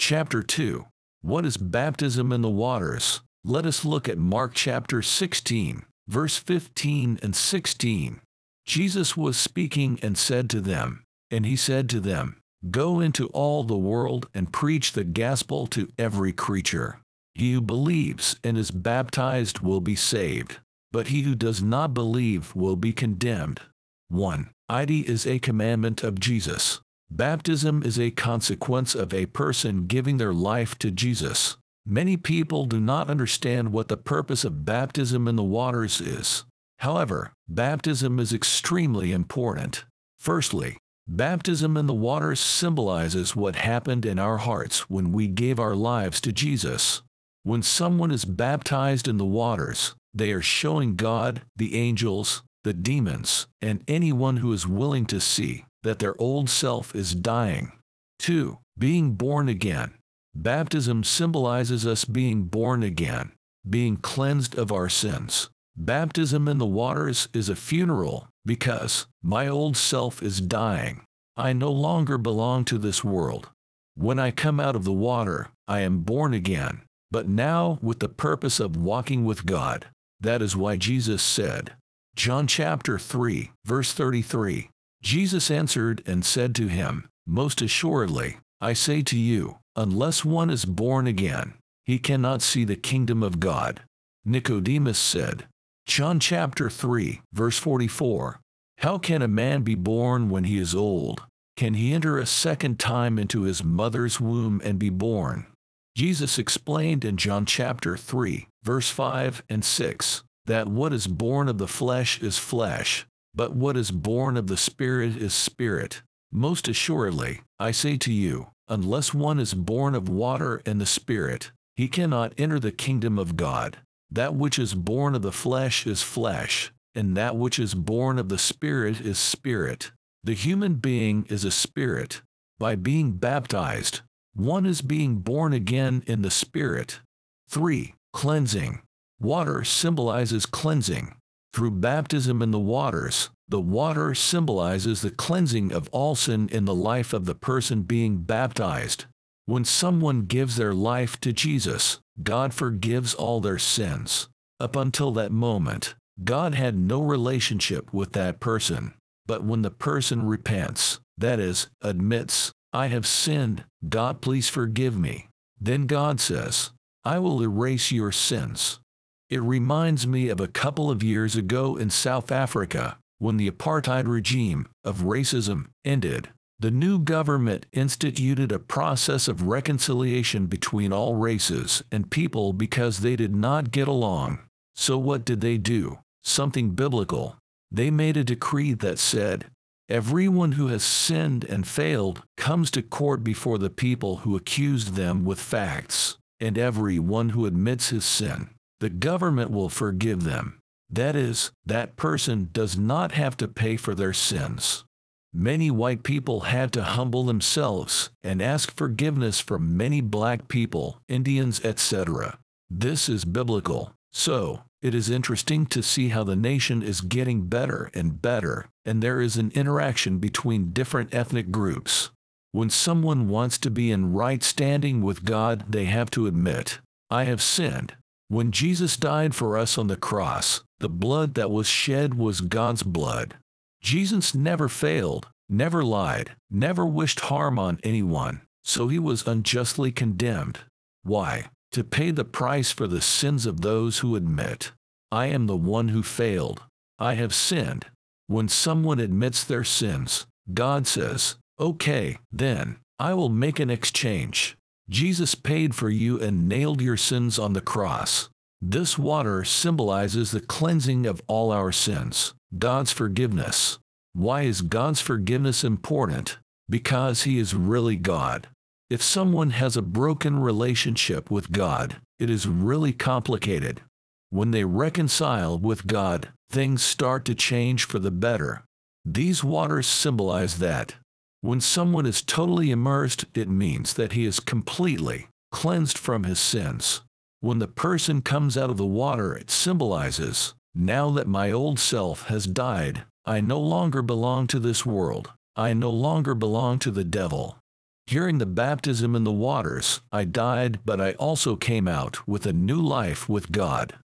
Chapter 2. What is baptism in the waters? Let us look at Mark chapter 16, verse 15 and 16. Jesus was speaking and said to them, and he said to them, "Go into all the world and preach the gospel to every creature. He who believes and is baptized will be saved, but he who does not believe will be condemned." 1. It is a commandment of Jesus. Baptism is a consequence of a person giving their life to Jesus. Many people do not understand what the purpose of baptism in the waters is. However, baptism is extremely important. Firstly, baptism in the waters symbolizes what happened in our hearts when we gave our lives to Jesus. When someone is baptized in the waters, they are showing God, the angels, the demons, and anyone who is willing to see that their old self is dying. 2. Being born again. Baptism symbolizes us being born again, being cleansed of our sins. Baptism in the waters is a funeral because my old self is dying. I no longer belong to this world. When I come out of the water, I am born again, but now with the purpose of walking with God. That is why Jesus said, John chapter 3, verse 33, Jesus answered and said to him, "Most assuredly, I say to you, unless one is born again, he cannot see the kingdom of God." Nicodemus said, John chapter 3, verse 44, "How can a man be born when he is old? Can he enter a second time into his mother's womb and be born?" Jesus explained in John chapter 3, verse 5 and 6, that what is born of the flesh is flesh, but what is born of the Spirit is spirit. Most assuredly, I say to you, unless one is born of water and the Spirit, he cannot enter the kingdom of God. That which is born of the flesh is flesh, and that which is born of the Spirit is spirit. The human being is a spirit. By being baptized, one is being born again in the Spirit. 3. Cleansing. Water symbolizes cleansing. Through baptism in the water symbolizes the cleansing of all sin in the life of the person being baptized. When someone gives their life to Jesus, God forgives all their sins. Up until that moment, God had no relationship with that person. But when the person repents, that is, admits, "I have sinned, God please forgive me," then God says, "I will erase your sins." It reminds me of a couple of years ago in South Africa, when the apartheid regime of racism ended. The new government instituted a process of reconciliation between all races and people because they did not get along. So what did they do? Something biblical. They made a decree that said, everyone who has sinned and failed comes to court before the people who accused them with facts, and everyone who admits his sin, the government will forgive them. That is, that person does not have to pay for their sins. Many white people had to humble themselves and ask forgiveness from many black people, Indians, etc. This is biblical. So, it is interesting to see how the nation is getting better and better, and there is an interaction between different ethnic groups. When someone wants to be in right standing with God, they have to admit, "I have sinned." When Jesus died for us on the cross, the blood that was shed was God's blood. Jesus never failed, never lied, never wished harm on anyone, so he was unjustly condemned. Why? To pay the price for the sins of those who admit, "I am the one who failed. I have sinned." When someone admits their sins, God says, "Okay, then, I will make an exchange. Jesus paid for you and nailed your sins on the cross." This water symbolizes the cleansing of all our sins, God's forgiveness. Why is God's forgiveness important? Because He is really God. If someone has a broken relationship with God, it is really complicated. When they reconcile with God, things start to change for the better. These waters symbolize that. When someone is totally immersed, it means that he is completely cleansed from his sins. When the person comes out of the water, it symbolizes, "Now that my old self has died, I no longer belong to this world. I no longer belong to the devil." Hearing the baptism in the waters, I died, but I also came out with a new life with God.